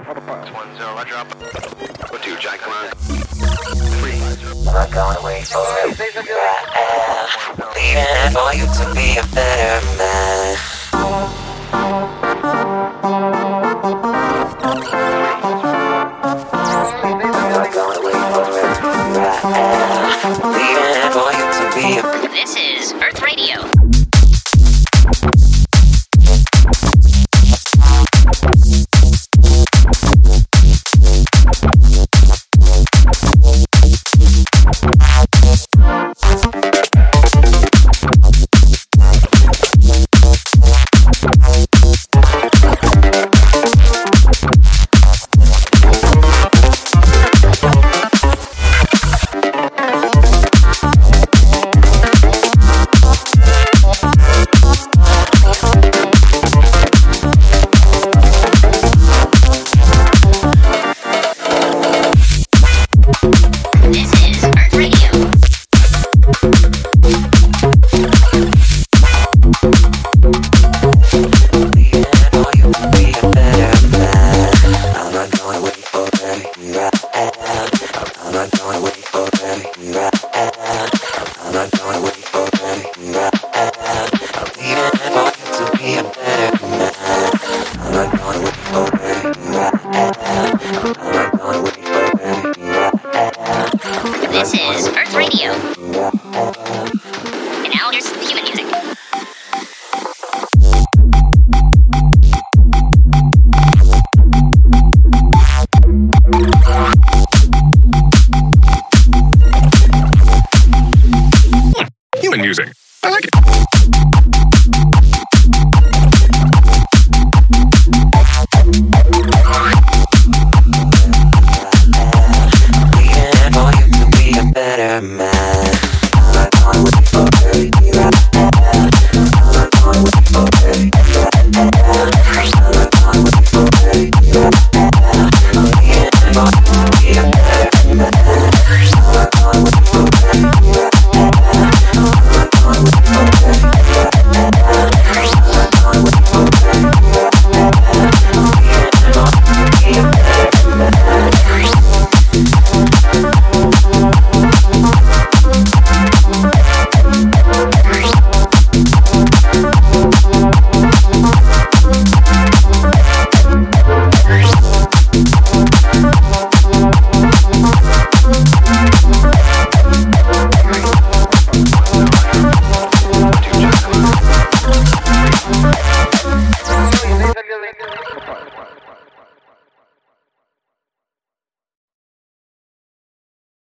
1-0, roger up. 2, Jack, come on. 3. I'm not gonna wait for it. Leaving for you to be a better man. This is Earth Radio. This is Earth Radio. And now here's human music. Human music. I like it. Better man. I'm going with for I'm going with for